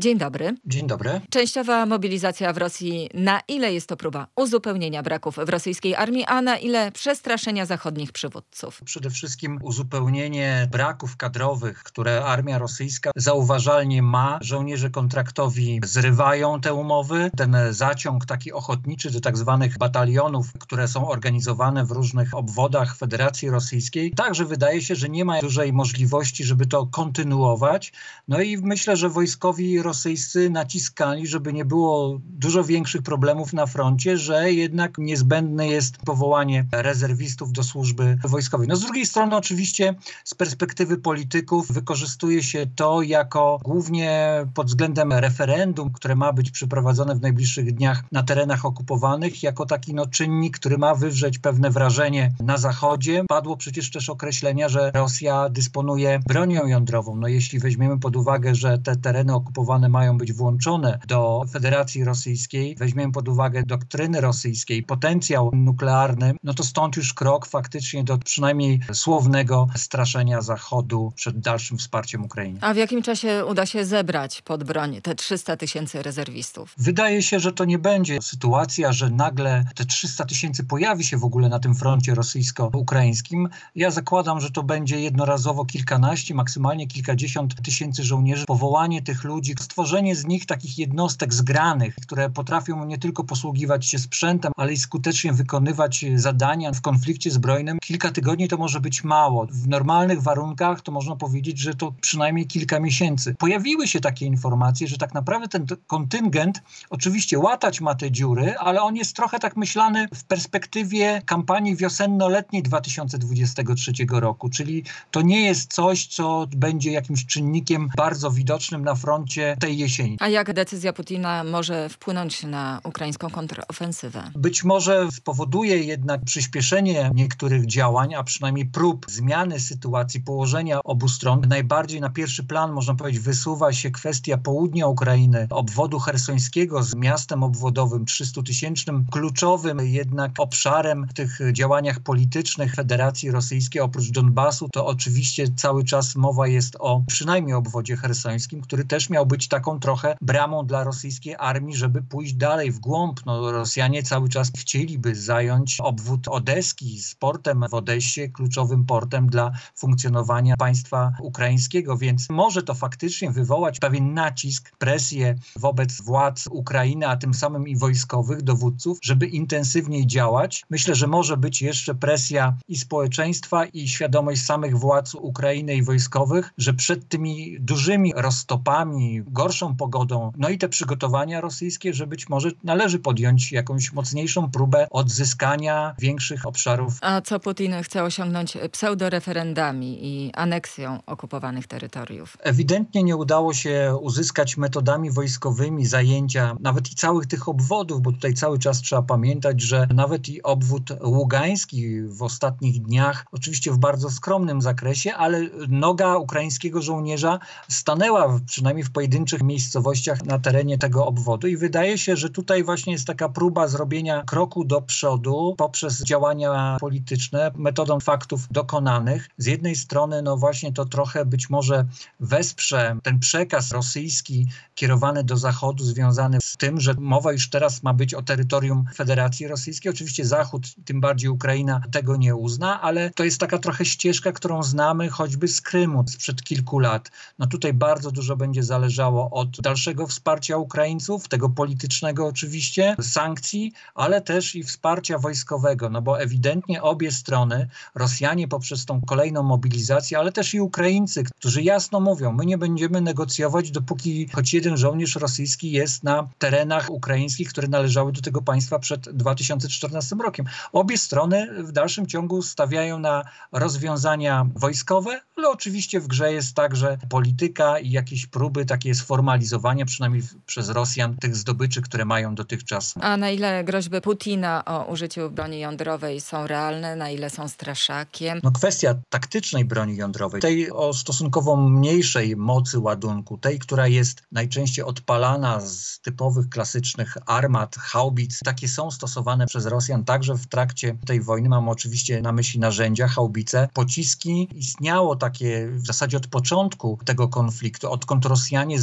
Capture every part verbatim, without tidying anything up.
Dzień dobry. Dzień dobry. Częściowa mobilizacja w Rosji. Na ile jest to próba uzupełnienia braków w rosyjskiej armii, a na ile przestraszenia zachodnich przywódców? Przede wszystkim uzupełnienie braków kadrowych, które armia rosyjska zauważalnie ma. Żołnierze kontraktowi zrywają te umowy. Ten zaciąg taki ochotniczy do tak zwanych batalionów, które są organizowane w różnych obwodach Federacji Rosyjskiej. Także wydaje się, że nie ma dużej możliwości, żeby to kontynuować. No i myślę, że wojskowi rosyjscy naciskali, żeby nie było dużo większych problemów na froncie, że jednak niezbędne jest powołanie rezerwistów do służby wojskowej. No z drugiej strony oczywiście z perspektywy polityków wykorzystuje się to jako głównie pod względem referendum, które ma być przeprowadzone w najbliższych dniach na terenach okupowanych, jako taki no, czynnik, który ma wywrzeć pewne wrażenie na Zachodzie. Padło przecież też określenia, że Rosja dysponuje bronią jądrową. No jeśli weźmiemy pod uwagę, że te tereny okupowane mają być włączone do Federacji Rosyjskiej, weźmiemy pod uwagę doktryny rosyjskiej, potencjał nuklearny, no to stąd już krok faktycznie do przynajmniej słownego straszenia Zachodu przed dalszym wsparciem Ukrainy. A w jakim czasie uda się zebrać pod broń te trzysta tysięcy rezerwistów? Wydaje się, że to nie będzie sytuacja, że nagle te trzysta tysięcy pojawi się w ogóle na tym froncie rosyjsko-ukraińskim. Ja zakładam, że to będzie jednorazowo kilkanaście, maksymalnie kilkadziesiąt tysięcy żołnierzy. Powołanie tych ludzi, stworzenie z nich takich jednostek zgranych, które potrafią nie tylko posługiwać się sprzętem, ale i skutecznie wykonywać zadania w konflikcie zbrojnym. Kilka tygodni to może być mało. W normalnych warunkach to można powiedzieć, że to przynajmniej kilka miesięcy. Pojawiły się takie informacje, że tak naprawdę ten kontyngent oczywiście łatać ma te dziury, ale on jest trochę tak myślany w perspektywie kampanii wiosenno-letniej dwa tysiące dwudziestego trzeciego roku, czyli to nie jest coś, co będzie jakimś czynnikiem bardzo widocznym na froncie tej jesieni. A jak decyzja Putina może wpłynąć na ukraińską kontrofensywę? Być może spowoduje jednak przyspieszenie niektórych działań, a przynajmniej prób zmiany sytuacji, położenia obu stron. Najbardziej na pierwszy plan, można powiedzieć, wysuwa się kwestia południa Ukrainy, obwodu chersońskiego z miastem obwodowym trzystutysięcznym, kluczowym jednak obszarem w tych działaniach politycznych Federacji Rosyjskiej. Oprócz Donbasu to oczywiście cały czas mowa jest o przynajmniej obwodzie chersońskim, który też miał być taką trochę bramą dla rosyjskiej armii, żeby pójść dalej w głąb. No, Rosjanie cały czas chcieliby zająć obwód odeski z portem w Odessie, kluczowym portem dla funkcjonowania państwa ukraińskiego, więc może to faktycznie wywołać pewien nacisk, presję wobec władz Ukrainy, a tym samym i wojskowych dowódców, żeby intensywniej działać. Myślę, że może być jeszcze presja i społeczeństwa, i świadomość samych władz Ukrainy i wojskowych, że przed tymi dużymi roztopami, gorszą pogodą, no i te przygotowania rosyjskie, że być może należy podjąć jakąś mocniejszą próbę odzyskania większych obszarów. A co Putin chce osiągnąć pseudoreferendami i aneksją okupowanych terytoriów? Ewidentnie nie udało się uzyskać metodami wojskowymi zajęcia nawet i całych tych obwodów, bo tutaj cały czas trzeba pamiętać, że nawet i obwód ługański w ostatnich dniach, oczywiście w bardzo skromnym zakresie, ale noga ukraińskiego żołnierza stanęła przynajmniej w pojedynczych miejscowościach na terenie tego obwodu i wydaje się, że tutaj właśnie jest taka próba zrobienia kroku do przodu poprzez działania polityczne metodą faktów dokonanych. Z jednej strony no właśnie to trochę być może wesprze ten przekaz rosyjski kierowany do Zachodu związany z tym, że mowa już teraz ma być o terytorium Federacji Rosyjskiej. Oczywiście Zachód, tym bardziej Ukraina tego nie uzna, ale to jest taka trochę ścieżka, którą znamy choćby z Krymu sprzed kilku lat. No tutaj bardzo dużo będzie zależało od dalszego wsparcia Ukraińców, tego politycznego oczywiście, sankcji, ale też i wsparcia wojskowego, no bo ewidentnie obie strony, Rosjanie poprzez tą kolejną mobilizację, ale też i Ukraińcy, którzy jasno mówią, my nie będziemy negocjować, dopóki choć jeden żołnierz rosyjski jest na terenach ukraińskich, które należały do tego państwa przed dwa tysiące czternastym rokiem. Obie strony w dalszym ciągu stawiają na rozwiązania wojskowe, ale oczywiście w grze jest także polityka i jakieś próby takie sformalizowania, przynajmniej przez Rosjan, tych zdobyczy, które mają dotychczas. A na ile groźby Putina o użyciu broni jądrowej są realne, na ile są straszakiem? No kwestia taktycznej broni jądrowej, tej o stosunkowo mniejszej mocy ładunku, tej, która jest najczęściej odpalana z typowych, klasycznych armat, haubic. Takie są stosowane przez Rosjan także w trakcie tej wojny. Mam oczywiście na myśli narzędzia, haubice, pociski. Istniało takie w zasadzie od początku tego konfliktu, odkąd Rosjanie założyli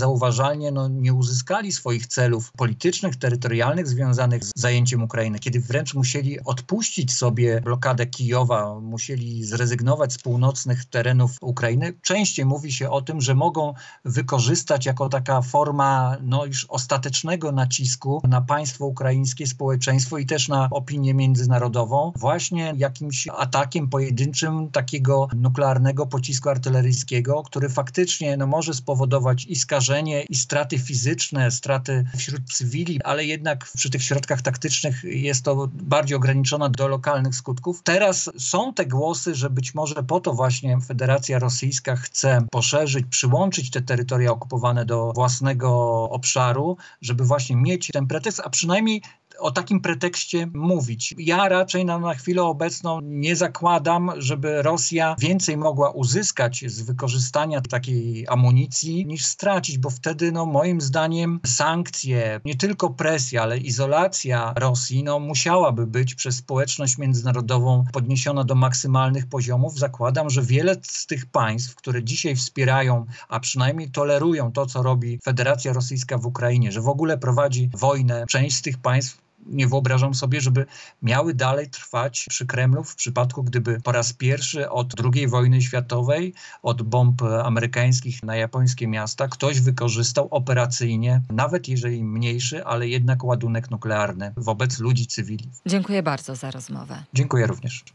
zauważalnie no, nie uzyskali swoich celów politycznych, terytorialnych związanych z zajęciem Ukrainy, kiedy wręcz musieli odpuścić sobie blokadę Kijowa, musieli zrezygnować z północnych terenów Ukrainy. Częściej mówi się o tym, że mogą wykorzystać jako taka forma no, już ostatecznego nacisku na państwo ukraińskie, społeczeństwo i też na opinię międzynarodową właśnie jakimś atakiem pojedynczym takiego nuklearnego pocisku artyleryjskiego, który faktycznie no, może spowodować i skażenie, i straty fizyczne, straty wśród cywili, ale jednak przy tych środkach taktycznych jest to bardziej ograniczone do lokalnych skutków. Teraz są te głosy, że być może po to właśnie Federacja Rosyjska chce poszerzyć, przyłączyć te terytoria okupowane do własnego obszaru, żeby właśnie mieć ten pretekst, a przynajmniej o takim pretekście mówić. Ja raczej na, na chwilę obecną nie zakładam, żeby Rosja więcej mogła uzyskać z wykorzystania takiej amunicji niż stracić, bo wtedy no, moim zdaniem sankcje, nie tylko presja, ale izolacja Rosji no, musiałaby być przez społeczność międzynarodową podniesiona do maksymalnych poziomów. Zakładam, że wiele z tych państw, które dzisiaj wspierają, a przynajmniej tolerują to, co robi Federacja Rosyjska w Ukrainie, że w ogóle prowadzi wojnę, część z tych państw nie wyobrażam sobie, żeby miały dalej trwać przy Kremlu w przypadku, gdyby po raz pierwszy od drugiej wojny światowej, od bomb amerykańskich na japońskie miasta, ktoś wykorzystał operacyjnie, nawet jeżeli mniejszy, ale jednak ładunek nuklearny wobec ludzi cywili. Dziękuję bardzo za rozmowę. Dziękuję również.